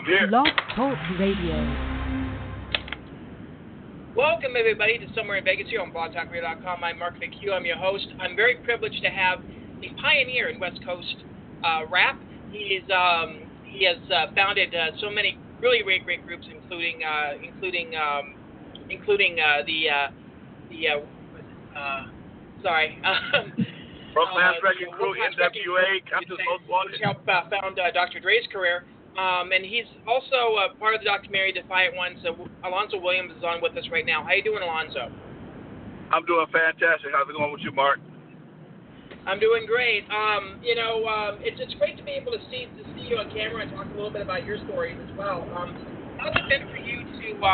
I'm here. Blog Talk Radio. Welcome, everybody, to Somewhere in Vegas here on blogtalkradio.com. I'm Mark McHugh. I'm your host. I'm very privileged to have a pioneer in West Coast rap. He has founded so many really great groups, including Broke-Glass Wrecking Crew, NWA, Captain's Most Wanted. Which helped found Dr. Dre's career. And he's also part of the documentary Defiant Ones. Alonzo Williams is on with us right now. How you doing, Alonzo? I'm doing fantastic. How's it going with you, Mark? I'm doing great. It's great to be able to see you on camera and talk a little bit about your stories as well. How's it been for you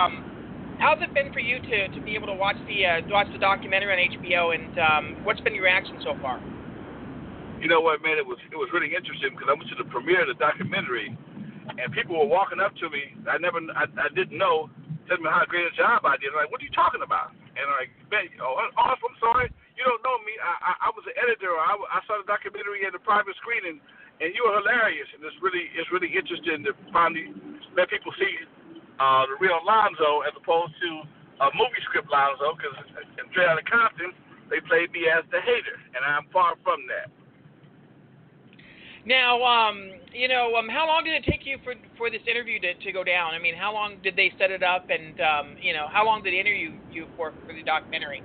to be able to watch the documentary on HBO, and what's been your reaction so far? You know what, man? It was really interesting because I went to the premiere of the documentary, and people were walking up to me. I didn't know, telling me how great a job I did. I'm like, what are you talking about? And I'm like, man, I'm sorry, you don't know me. I was an editor. I saw the documentary at a private screening, and you were hilarious. And it's really interesting to finally let people see the real Lonzo as opposed to a movie script Lonzo, because in Straight Outta Compton, they played me as the hater, and I'm far from that. Now, how long did it take you for this interview to go down? I mean, how long did they set it up, and how long did they interview you for the documentary?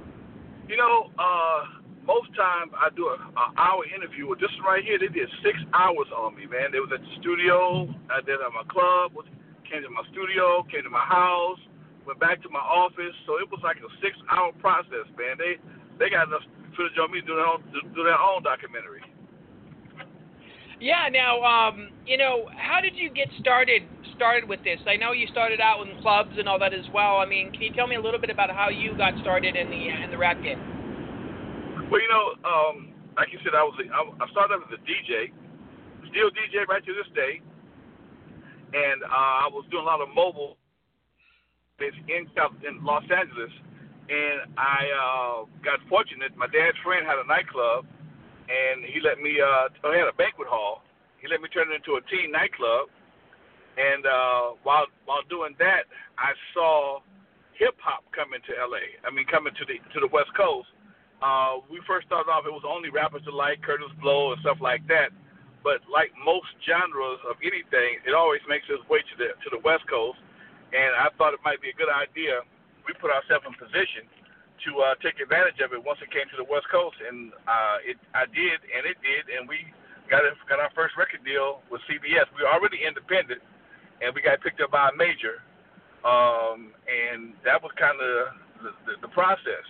Most times I do an hour interview. With this one right here, they did 6 hours on me, man. They was at the studio, I did at my club, came to my studio, came to my house, went back to my office. So it was like a 6-hour process, man. They got enough footage on me to do their own documentary. Yeah. Now, how did you get started with this? I know you started out in clubs and all that as well. I mean, can you tell me a little bit about how you got started in the rap game? Well, like you said, I started out as a DJ, still DJ right to this day, and I was doing a lot of mobile in Los Angeles, and I got fortunate. My dad's friend had a nightclub, and he let me, he had a banquet hall. He let me turn it into a teen nightclub. And while doing that, I saw hip-hop coming to L.A., coming to the West Coast. We first started off, it was only rappers alike, Curtis Blow and stuff like that. But like most genres of anything, it always makes its way to the West Coast. And I thought it might be a good idea. We put ourselves in position to take advantage of it once it came to the West Coast, and I did, and we got our first record deal with CBS. We were already independent, and we got picked up by a major, and that was kind of the process.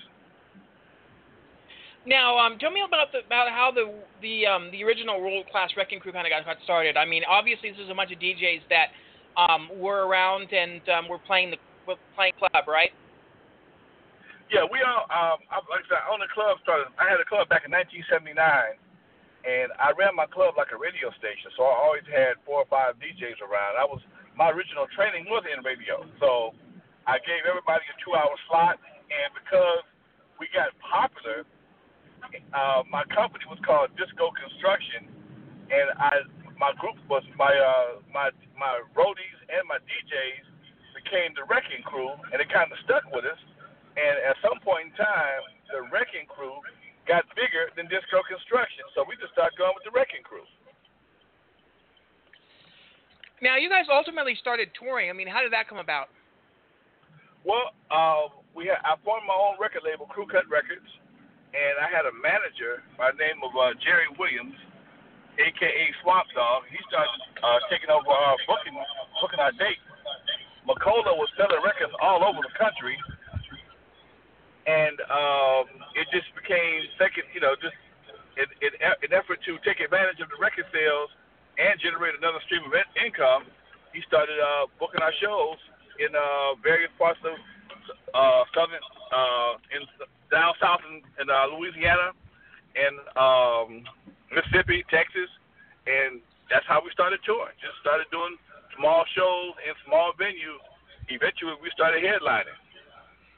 Now, tell me about how the original World Class Wrecking Crew kind of got started. I mean, obviously this is a bunch of DJs that were around and were playing club, right? Yeah, we all, like I said, I owned a club I had a club back in 1979, and I ran my club like a radio station, so I always had 4 or 5 DJs around. My original training was in radio, so I gave everybody a 2-hour slot, and because we got popular, my company was called Disco Construction, and my group was my roadies and my DJs became the Wrecking Crew, and it kind of stuck with us. And at some point in time, the Wrecking Crew got bigger than Disco Construction, so we just started going with the Wrecking Crew. Now, you guys ultimately started touring. I mean, how did that come about? Well, I formed my own record label, Crew Cut Records, and I had a manager by the name of Jerry Williams, a.k.a. Swamp Dog. He started taking over booking our dates. Macola was selling records all over the country. And it just became second, just an effort to take advantage of the record sales and generate another stream of income. He started booking our shows in various parts of southern, down south in Louisiana and Mississippi, Texas, and that's how we started touring. Just started doing small shows in small venues. Eventually, we started headlining.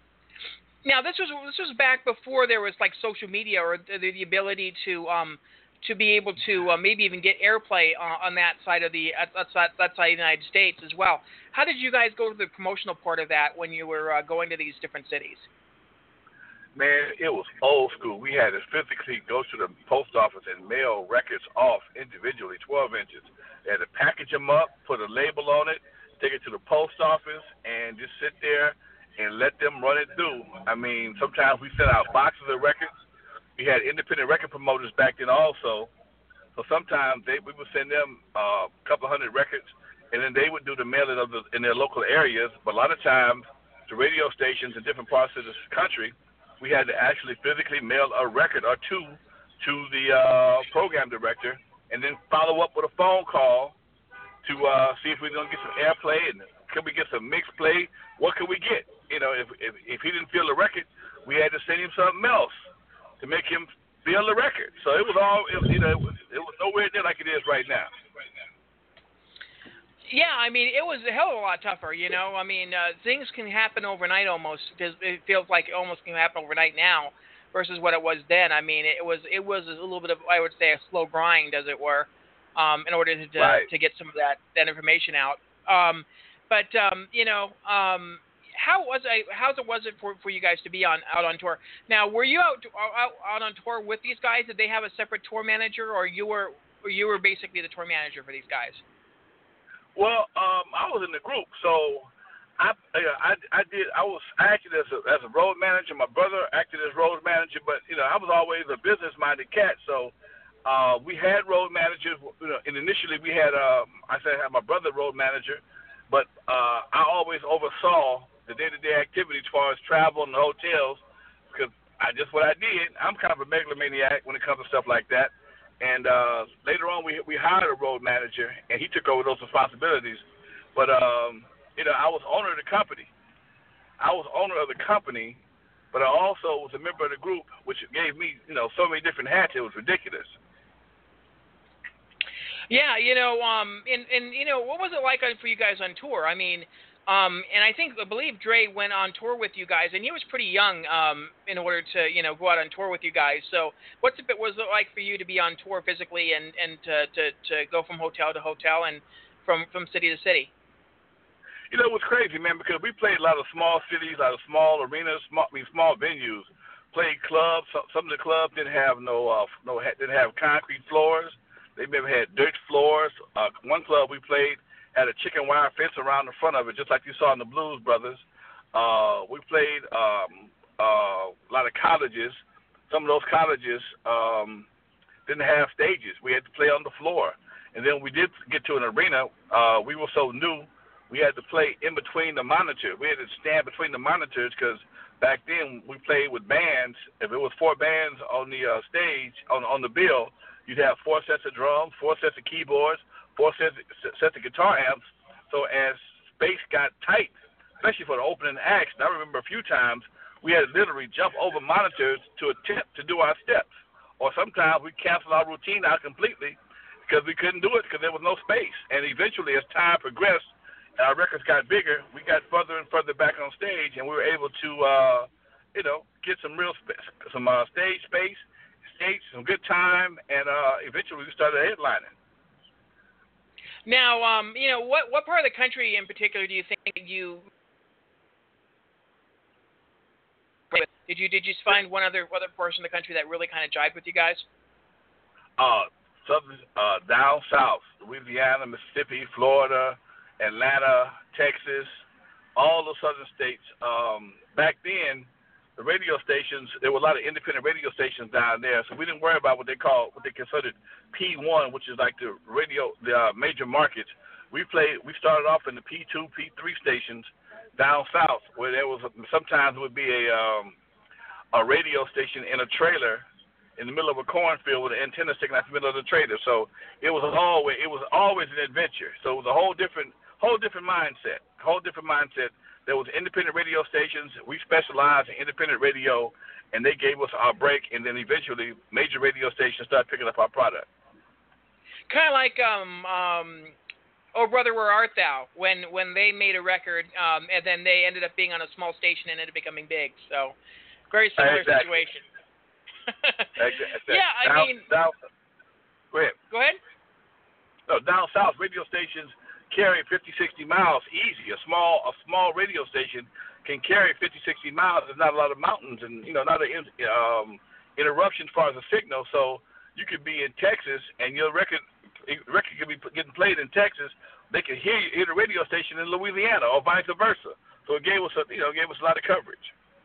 Now, this was back before there was like social media or the ability to to be able to maybe even get airplay on that side of the that side of the United States as well. How did you guys go to the promotional part of that when you were going to these different cities? Man, it was old school. We had to physically go to the post office and mail records off individually, 12 inches. They had to package them up, put a label on it, take it to the post office, and just sit there and let them run it through. I mean, sometimes we sent out boxes of records. We had independent record promoters back then also. So sometimes we would send them a couple hundred records, and then they would do the mailing in their local areas. But a lot of times, the radio stations in different parts of this country, we had to actually physically mail a record or two to the program director, and then follow up with a phone call to see if we're going to get some airplay and can we get some mixed play. What can we get? You know, if he didn't feel the record, we had to send him something else to make him feel the record. So it was nowhere near like it is right now. Yeah, I mean, it was a hell of a lot tougher, you know. I mean, things can happen overnight almost. It feels like it almost can happen overnight now versus what it was then. I mean, it was a little bit of, I would say, a slow grind, as it were, in order to get some of that information out. You know, how was it for you guys to be out on tour? Now, were you out on tour with these guys? Did they have a separate tour manager, or you were basically the tour manager for these guys? Well, I was in the group, so I acted as a road manager. My brother acted as road manager, but you know, I was always a business-minded cat, so we had road managers. You know, and initially we had I had my brother road manager, but I always oversaw the day-to-day activity as far as travel and the hotels, because what I did. I'm kind of a megalomaniac when it comes to stuff like that. And later on, we hired a road manager, and he took over those responsibilities. But, you know, I was owner of the company. But I also was a member of the group, which gave me, you know, so many different hats. It was ridiculous. Yeah, you know, and you know, what was it like for you guys on tour? I mean, and I believe Dre went on tour with you guys, and he was pretty young in order to, you know, go out on tour with you guys. So was it like for you to be on tour physically and to go from hotel to hotel and from city to city? You know, it was crazy, man, because we played a lot of small cities, a lot of small arenas, small venues, played clubs. Some of the clubs didn't have didn't have concrete floors. They maybe had dirt floors. One club we played had a chicken wire fence around the front of it, just like you saw in the Blues Brothers. We played a lot of colleges. Some of those colleges didn't have stages. We had to play on the floor. And then we did get to an arena. We were so new, we had to play in between the monitors. We had to stand between the monitors because back then we played with bands. If it was 4 bands on the stage, on the bill, you'd have 4 sets of drums, 4 sets of keyboards, 4 sets of guitar amps. So as space got tight, especially for the opening acts, and I remember a few times we had to literally jump over monitors to attempt to do our steps. Or sometimes we canceled our routine out completely because we couldn't do it because there was no space. And eventually, as time progressed and our records got bigger, we got further and further back on stage, and we were able to, you know, get some real stage space, some good time, and eventually we started headlining. Now, you know, what part of the country in particular do you think you did you find one other portion of the country that really kind of jived with you guys? Southern, down south, Louisiana, Mississippi, Florida, Atlanta, Texas, all the southern states. Back then, the radio stations, there were a lot of independent radio stations down there, so we didn't worry about what they considered P1, which is like the major markets. We started off in the P2, P3 stations down south, where there was sometimes it would be a radio station in a trailer in the middle of a cornfield with an antenna sticking out the middle of the trailer. So it was always an adventure. So it was a whole different mindset. There was independent radio stations. We specialized in independent radio, and they gave us our break. And then eventually, major radio stations started picking up our product. Kind of like "Oh Brother, Where Art Thou?" when they made a record, and then they ended up being on a small station and ended up becoming big. So very similar situation. Exactly. Yeah, I mean. Go ahead. Go ahead. No, down south, radio stations carry 50, 60 miles easy. A small radio station can carry 50, 60 miles. There's not a lot of mountains and, not an interruption as far as the signal. So you could be in Texas and your record could be getting played in Texas. They could hear the radio station in Louisiana or vice versa. So it gave us a lot of coverage.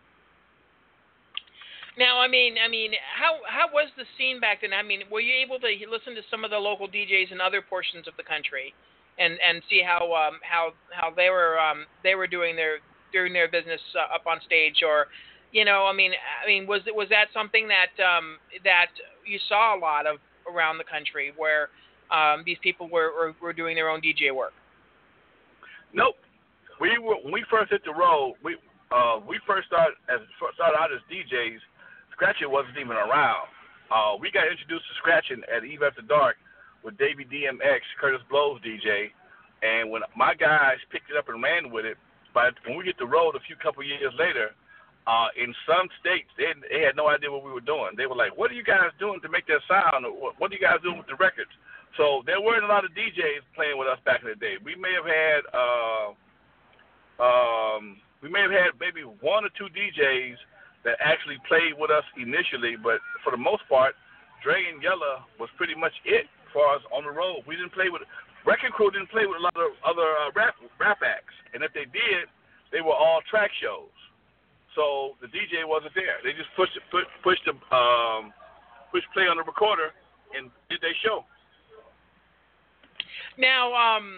Now, I mean, how was the scene back then? I mean, were you able to listen to some of the local DJs in other portions of the country, and see how they were doing their business up on stage, or, was that something that you saw a lot of around the country where these people were doing their own DJ work? Nope. When we first hit the road, we first started out as DJs. Scratching wasn't even around. We got introduced to scratching at Eve After Dark with Davey DMX, Curtis Blow's DJ, and when my guys picked it up and ran with it, but when we hit the road a couple years later, in some states they had no idea what we were doing. They were like, "What are you guys doing to make that sound? What are you guys doing with the records?" So there weren't a lot of DJs playing with us back in the day. We may have had maybe one or two DJs that actually played with us initially, but for the most part, Dre and Yella was pretty much it as far as on the road. We didn't play with Wrecking Crew didn't play with a lot of other rap acts, and if they did, they were all track shows. So the DJ wasn't there. They just pushed play on the recorder and did their show. Now,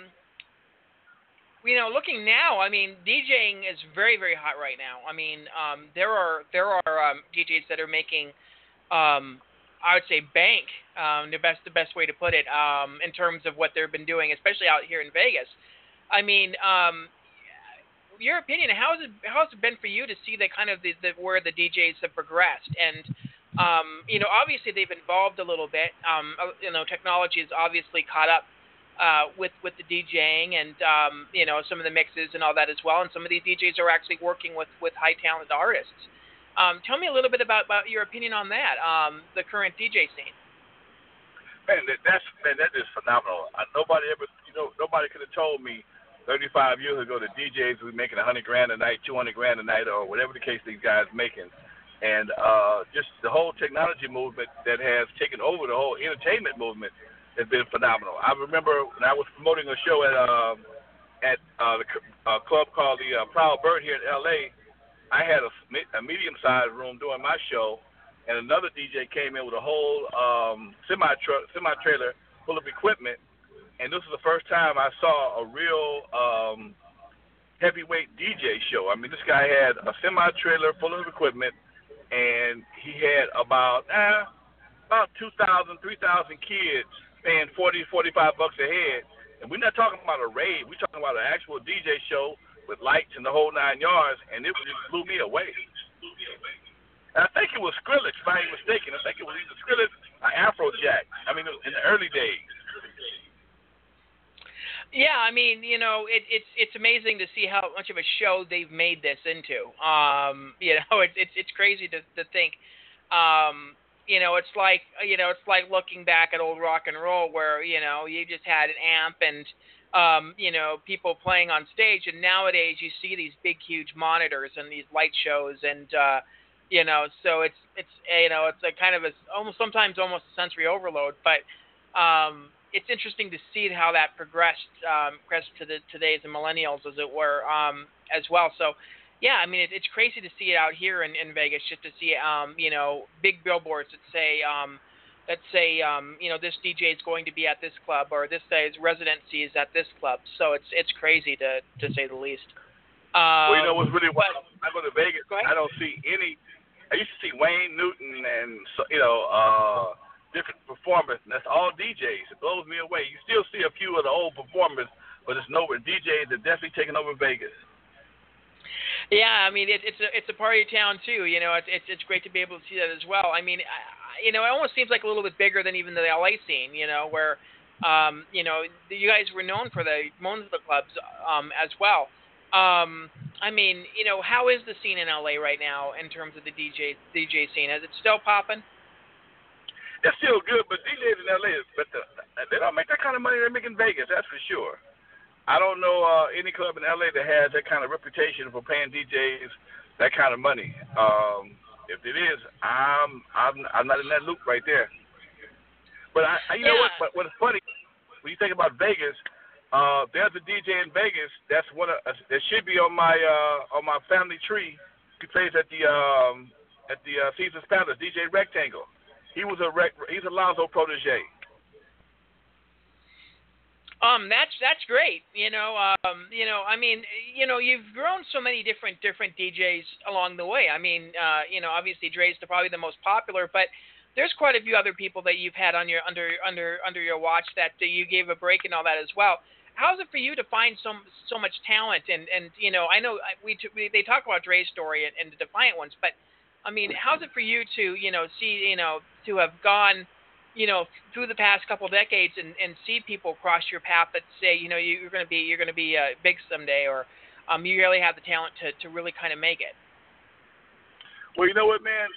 looking now, I mean, DJing is very, very hot right now. I mean, there are DJs that are making, I would say, bank. The best way to put it, in terms of what they've been doing, especially out here in Vegas. I mean, your opinion, how has it been for you to see the kind of where the DJs have progressed? And obviously they've evolved a little bit. Technology has obviously caught up with the DJing and some of the mixes and all that as well. And some of these DJs are actually working with high talent artists. Tell me a little bit about your opinion on that, the current DJ scene. Man, that is phenomenal. Nobody could have told me 35 years ago that DJs were making $100,000 a night, $200,000 a night, or whatever the case these guys making. And just the whole technology movement that has taken over the whole entertainment movement has been phenomenal. I remember when I was promoting a show at the club called the Proud Bird here in L.A., I had a medium-sized room doing my show, and another DJ came in with a whole semi-trailer full of equipment, and this was the first time I saw a real heavyweight DJ show. I mean, this guy had a semi-trailer full of equipment, and he had about 2,000, 3,000 kids paying $40, $45 a head. And we're not talking about a rave. We're talking about an actual DJ show with lights and the whole 9 yards, and it just blew me away. And I think it was Skrillex, if I ain't mistaken. I think it was either Skrillex or Afrojack. I mean, in the early days. Yeah, I mean, it's amazing to see how much of a show they've made this into. It's crazy to think. It's like looking back at old rock and roll where you just had an amp and people playing on stage, and nowadays you see these big, huge monitors and these light shows, and so it's a kind of sometimes almost a sensory overload, but it's interesting to see how that progressed to today's and millennials, as it were, as well. So, yeah, I mean, it's crazy to see it out here in Vegas, just to see big billboards that say this DJ is going to be at this club, or this guy's residency is at this club. So it's crazy to say the least. Well, what's really wild? I go to Vegas, I don't see any. I used to see Wayne Newton and different performers, and that's all DJs. It blows me away. You still see a few of the old performers, but it's nowhere. DJs are definitely taking over Vegas. Yeah, I mean it's a party town too. It's great to be able to see that as well. I mean, it almost seems like a little bit bigger than even the LA scene. Where you guys were known for the clubs as well. I mean, how is the scene in LA right now in terms of the DJ scene? Is it still popping? They're still good, but DJs in LA, they don't make that kind of money they make in Vegas. That's for sure. I don't know any club in LA that has that kind of reputation for paying DJs that kind of money. If it is, I'm not in that loop right there. But you know what? But what's funny when you think about Vegas, there's a DJ in Vegas that's that should be on my family tree. He plays at the Caesar's Palace, DJ Rectangle. He's a Lonzo protege. That's great. I mean, you've grown so many different DJs along the way. I mean, obviously Dre's probably the most popular, but there's quite a few other people that you've had on your under your watch that you gave a break and all that as well. How's it for you to find so much talent? And I know they talk about Dre's story and the Defiant ones, but I mean, how's it for you to see to have gone through the past couple of decades and see people cross your path that say you're going to be big someday, or you really have the talent to really kind of make it? Well, you know what, man.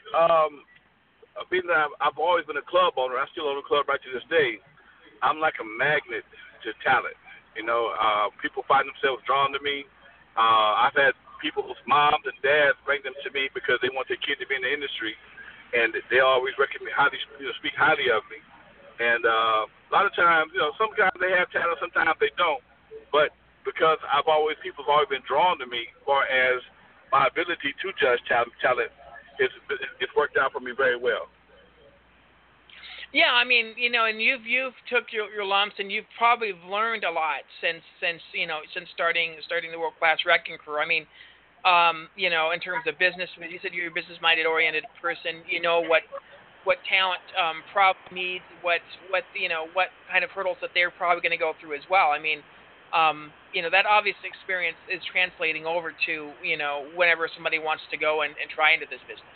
I've always been a club owner. I still own a club right to this day. I'm like a magnet to talent. People find themselves drawn to me. I've had people's moms and dads bring them to me because they want their kid to be in the industry, and they always recommend speak highly of me. And a lot of times, some guys they have talent, sometimes they don't. But because people have always been drawn to me, as far as my ability to judge talent, it's worked out for me very well. Yeah, I mean, and you've took your lumps, and you've probably learned a lot since starting the World Class Wrecking Crew. I mean, in terms of business, you said you're a business-minded, oriented person. You know what talent probably needs, what kind of hurdles that they're probably going to go through as well. I mean, that obvious experience is translating over to whenever somebody wants to go and try into this business.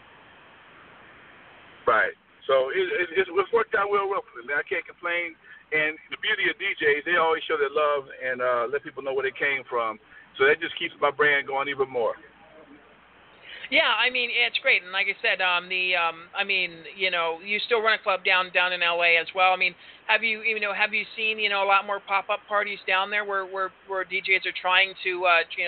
Right. So it's worked out well for me. I can't complain. And the beauty of DJs, they always show their love and let people know where they came from. So that just keeps my brand going even more. Yeah, I mean, it's great. And like I said, you still run a club down in LA as well. I mean, have you seen a lot more pop-up parties down there where DJs are trying to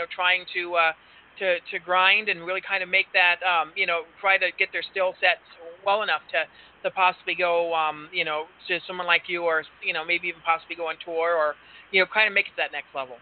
grind and really kind of make that try to get their skill sets well enough to possibly go to someone like you, or maybe even possibly go on tour, or kind of make it to that next level?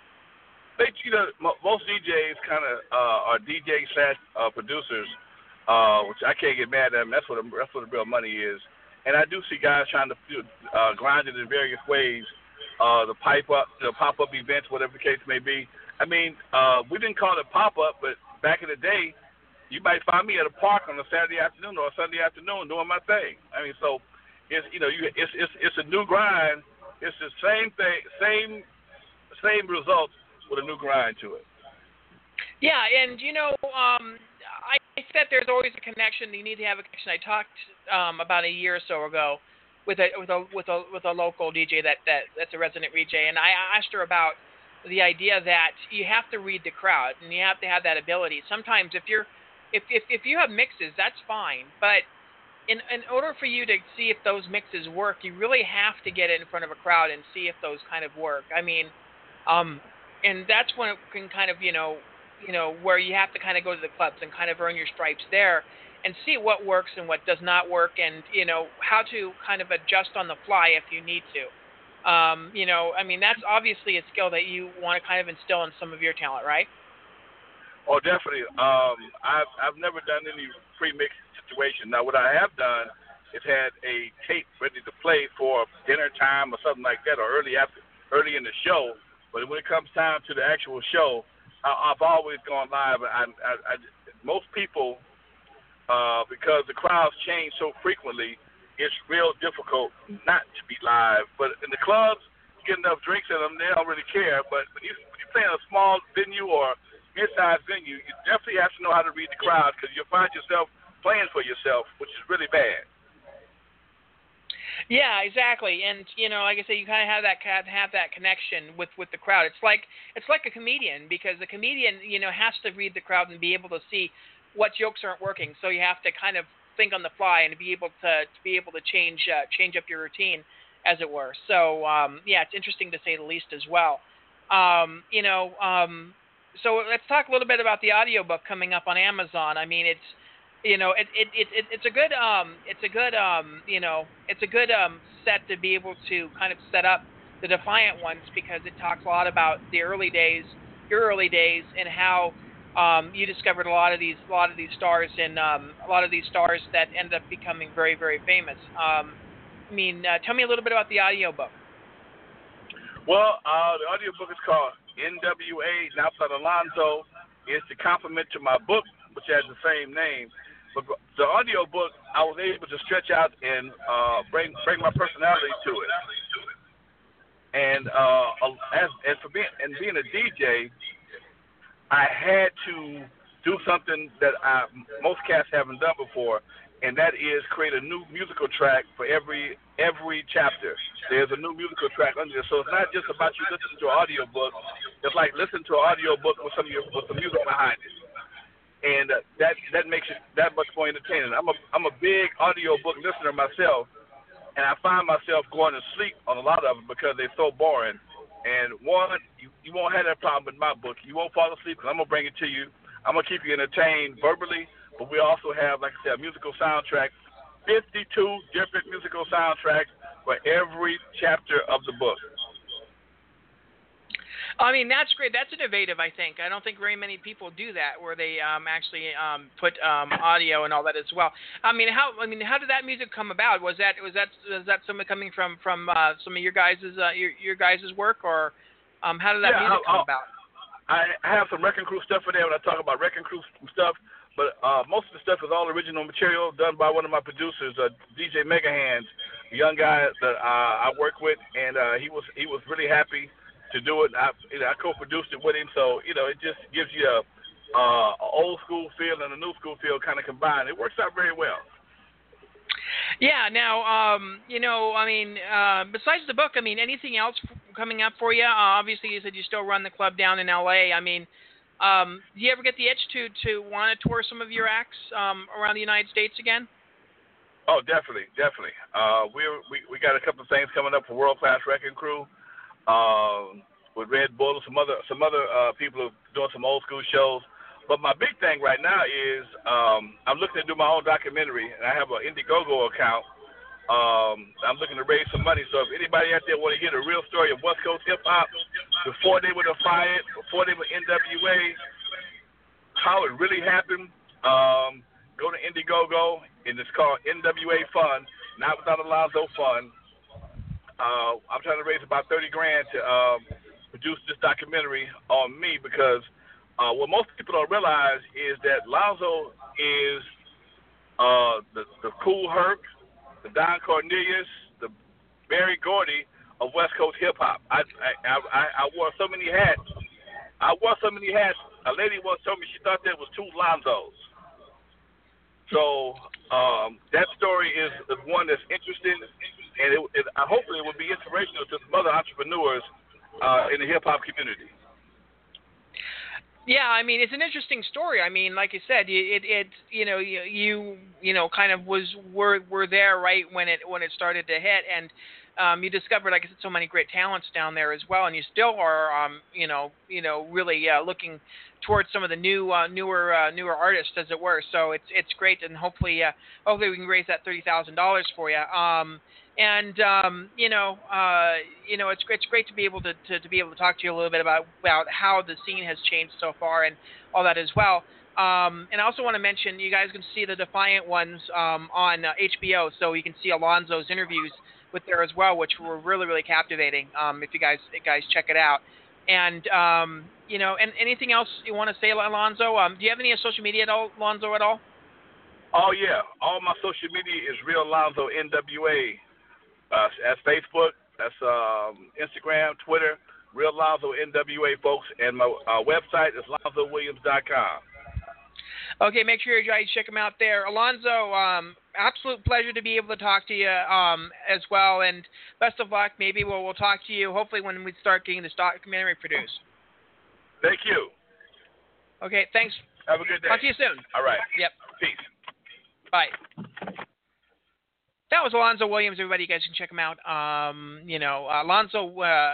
Most DJs kind of are DJ / producers, which I can't get mad at them. That's what the real money is. And I do see guys trying to grind it in various ways, the pop-up events, whatever the case may be. I mean, we didn't call it pop-up, but back in the day, you might find me at a park on a Saturday afternoon or a Sunday afternoon doing my thing. I mean, so it's it's a new grind. It's the same thing, same results with a new grind to it. Yeah, and I said there's always a connection. You need to have a connection. I talked about a year or so ago with a local DJ that's a resident DJ, and I asked her about the idea that you have to read the crowd and you have to have that ability. Sometimes if you have mixes, that's fine, but in order for you to see if those mixes work, you really have to get it in front of a crowd and see if those kind of work. I mean, and that's when it can kind of where you have to kind of go to the clubs and kind of earn your stripes there and see what works and what does not work, and how to kind of adjust on the fly if you need to. I mean, that's obviously a skill that you want to kind of instill in some of your talent, right? Oh, definitely. I've never done any pre-mix situation. Now, what I have done is had a tape ready to play for dinner time or something like that, or early in the show. But when it comes time to the actual show, I've always gone live. Most people, because the crowds change so frequently, it's real difficult not to be live. But in the clubs, you get enough drinks in them, they don't really care. But when you play in a small venue or mid-sized venue, you definitely have to know how to read the crowd, because you'll find yourself playing for yourself, which is really bad. Yeah, exactly. And like I say, you kind of have that connection with the crowd. It's like a comedian, because the comedian has to read the crowd and be able to see what jokes aren't working. So you have to kind of think on the fly and to be able to change up your routine, as it were. So yeah, it's interesting to say the least as well. So let's talk a little bit about the audiobook coming up on Amazon. I mean, it's it's a good set to be able to kind of set up the Defiant Ones, because it talks a lot about the early days, your early days, and how you discovered a lot of these stars, and a lot of these stars that ended up becoming very, very famous. Tell me a little bit about the audiobook. Well, the audiobook is called NWA, Now Without Alonzo. It's the complement to my book, which has the same name. But the audiobook, I was able to stretch out and bring my personality to it. And being a DJ, I had to do something that most cats haven't done before, and that is create a new musical track for every chapter. There's a new musical track under there, so it's not just about you listening to an audiobook. It's like listening to an audiobook with some music behind it, and that makes it that much more entertaining. I'm a big audiobook listener myself, and I find myself going to sleep on a lot of them because they're so boring. And one, you won't have that problem with my book. You won't fall asleep because I'm gonna bring it to you. I'm gonna keep you entertained verbally, but we also have, like I said, a musical soundtrack, 52 different musical soundtracks for every chapter of the book. I mean, that's great. That's innovative, I think. I don't think very many people do that, where they actually put audio and all that as well. How did that music come about? Was that something coming from some of your guys' work, or how did that music come about? I have some Wrecking Crew stuff in there when I talk about Wrecking Crew stuff, but most of the stuff is all original material done by one of my producers, DJ Megahands, a young guy that I work with, and he was really happy to do it. I co-produced it with him, so it just gives you a old school feel and a new school feel kind of combined. It works out very well. Yeah. Now, besides the book, anything else coming up for you? Obviously, you said you still run the club down in LA. Do you ever get the itch to want to tour some of your acts around the United States again? Oh, definitely. We got a couple of things coming up for World Class Wrecking Crew. With Red Bull, some other people are doing some old school shows. But my big thing right now is I'm looking to do my own documentary, and I have an Indiegogo account. I'm looking to raise some money. So if anybody out there want to hear the real story of West Coast hip hop before they were Defiant, before they were NWA, how it really happened, go to Indiegogo, and it's called NWA Fund, Not Without Alonzo Fund. I'm trying to raise about $30,000 to produce this documentary on me, because what most people don't realize is that Lonzo is the Cool Herc, the Don Cornelius, the Barry Gordy of West Coast hip hop. I wore so many hats. A lady once told me she thought there was two Lonzos. So that story is one that's interesting, and hopefully it will be inspirational to some other entrepreneurs in the hip hop community. Yeah, it's an interesting story. Like you said, you kind of were there right when it started to hit, and you discovered, like I said, so many great talents down there as well, and you still are, really looking towards some of the newer artists, as it were. So it's great, and hopefully we can raise that $30,000 for you. It's great to be able to talk to you a little bit about how the scene has changed so far and all that as well. And I also want to mention, you guys can see the Defiant Ones on HBO, so you can see Alonzo's interviews with there as well, which were really, really captivating. If you guys check it out. And and anything else you want to say, Alonzo? Do you have any social media at all, Alonzo, at all? Oh yeah, all my social media is Real Lonzo NWA. That's Facebook, that's Instagram, Twitter, Real Lonzo NWA, folks, and my website is LonzoWilliams.com. Okay, make sure you guys check them out there. Alonzo, absolute pleasure to be able to talk to you as well, and best of luck. Maybe we'll talk to you hopefully when we start getting this documentary produced. Thank you. Okay, thanks. Have a good day. Talk to you soon. All right. Yep. Peace. Bye. That was Alonzo Williams, everybody. You guys can check him out. Alonzo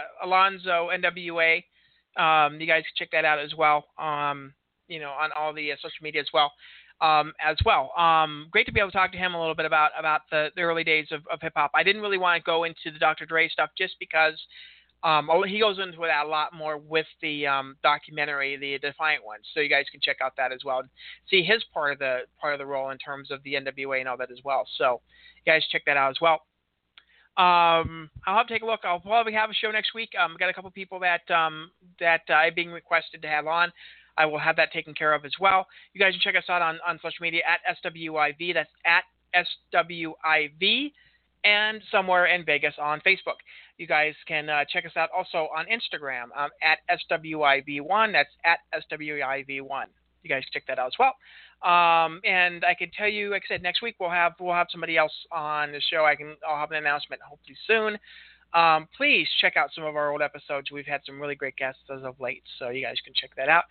NWA. You guys can check that out as well. On all the social media as well. Great to be able to talk to him a little bit about the early days of hip hop. I didn't really want to go into the Dr. Dre stuff just because he goes into that a lot more with the documentary, the Defiant Ones. So you guys can check out that as well. See his part of the role in terms of the NWA and all that as well. So you guys check that out as well. I'll have to take a look. I'll probably have a show next week. I've got a couple people that I'm being requested to have on. I will have that taken care of as well. You guys can check us out on social media at SWIV. That's at SWIV. And Somewhere in Vegas on Facebook. You guys can check us out also on Instagram at SWIV1. That's at SWIV1. You guys check that out as well. And I can tell you, like I said, next week we'll have somebody else on the show. I'll have an announcement hopefully soon. Please check out some of our old episodes. We've had some really great guests as of late, so you guys can check that out.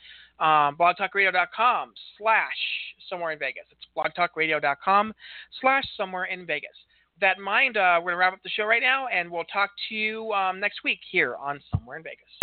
blogtalkradio.com/Somewhere in Vegas. It's blogtalkradio.com/Somewhere in Vegas. With that in mind, we're going to wrap up the show right now, and we'll talk to you next week here on Somewhere in Vegas.